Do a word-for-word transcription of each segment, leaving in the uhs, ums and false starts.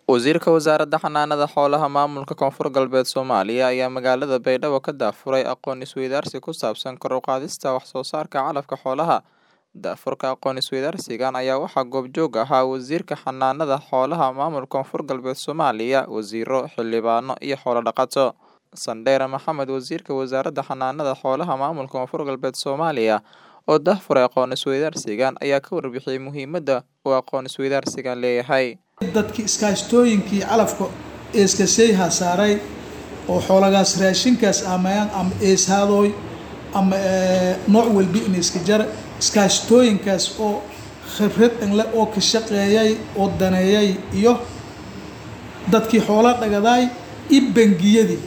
Wasiirka Wasaaradda Xanaanada Xoolaha Maamulka Koonfur Galbeed Soomaaliya ayaa magaalada Baydhabo ka daahfuray aqoon isweydaarsi ku saabsan kor u qaadista wax soo saarka calafka xoolaha. Daahfurka aqoon isweydaarsigan ayaa waxaa goobjoog ahaa Wasiirka Xanaanada Xoolaha Maamulka Koonfur Galbeed Soomaaliya, wasiiro, xildhibaano iyo xoolo dhaqato. Sandheere Maxamed, Wasiirka Wasaaradda Xanaanada Xoolaha Maamulka Koonfur Galbeed Soomaaliya oo daahfuray aqoon isweydaarsigan ayaa ka warbixiyay muhiimadda uu aqoon isweydaarsigan leeyahay. dadkii iskaashtooyinkii calafka eeskaseyha saaray oo xoolagaas raashinkaas amayaan ama eeshadooy ama nooc walbi in iska jar iskaashtooyinkaas oo khibrad inle oo ka shaqeeyay oo daneeyay iyo dadkii xoola dhagaday i bangiyadii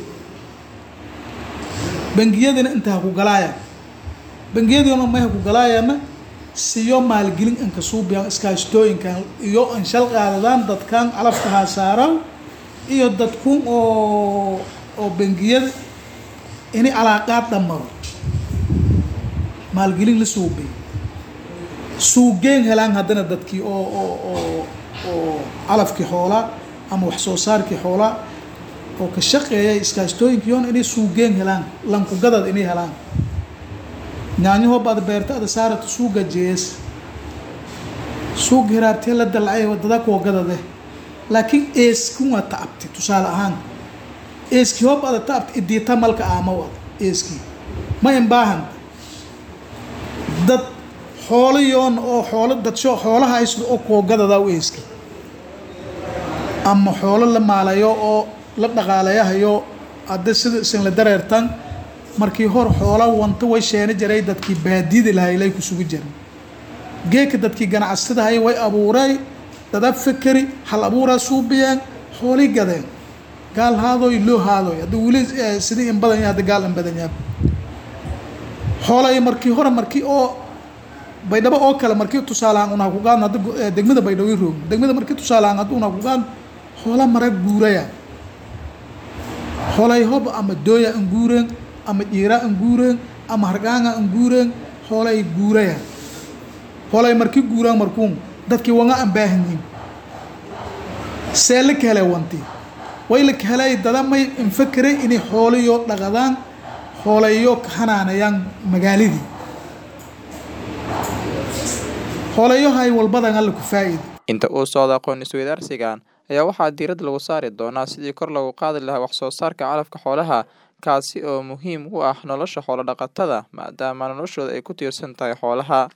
bangiyadina inta ku galaaya bangiyadina ma ku galaayana siyo maalgelin in ka suubiyan iskaashtooyinkan iyo an shal qaadadaan dadkan calafka ha saaran iyo dadku oo oo bangiyada inay alaaqaad dhamaro maalgelin la suubi suuqeen helaan hadana dadkii oo oo oo oo calafki xoola ama wax soo saarkii xoola oo ka shaqeeyay iskaashtooyinkii inay suuqeen helaan lan ku gadad inay helaan nyaanyo baad beertada saarto suuqa jees suuq hiraabtay la dalcay wadada ku gadade laakiin eesku ma taabti tusaale ahaan eeski hoob aad taabti idita malka ama wad eeski ma in baahan dad xoolayoon oo xoolo dad soo xoolaha isla oo ku gadada eeski ama xoolo la maalayo oo la dhaqaalayahayo hadda sida isin la dareertan markii hor xoola wanta way sheena jiray dadkii baadida lahaylay ku sugu jiray geeka dadkii ganacsatada hay way abuuray dad fikri hal abuura suubiyaan xooli gadeen gaal haado ilo haado hada wali sidii in badan yahay gaal in badan yahay xoolay markii hor markii oo Baydhabo oo kale markii tusaalaan una ku gaan hada degmada Baydhabo roog degmada markii tusaalaan hada una ku gaan xoola marag guuraya xoolay hob ama dooya in guureen ama jiira aan guureen ama hargaanga aan guureen xoolay guuraya xoolay markii guuraan markuun dadkii wanga aan baahanyiin seelka kale wanti way la kale dadamay in fikray in xoolayo dhaqadaan xoolayo ka xanaanayaan magaaladii xoolayo hay walbadan alla ku faa'iido inta uu socdo aqoon isweydaarsigan ayaa waxaa diirad lagu saari doonaa sidii kor lagu qaadi lahaa wax soo saarka calafka xoolaha kaasi oo muhiim u ah nolosha xoolo dhaqatada maadaama noloshooda ay ku tiirsan tahay xoolaha.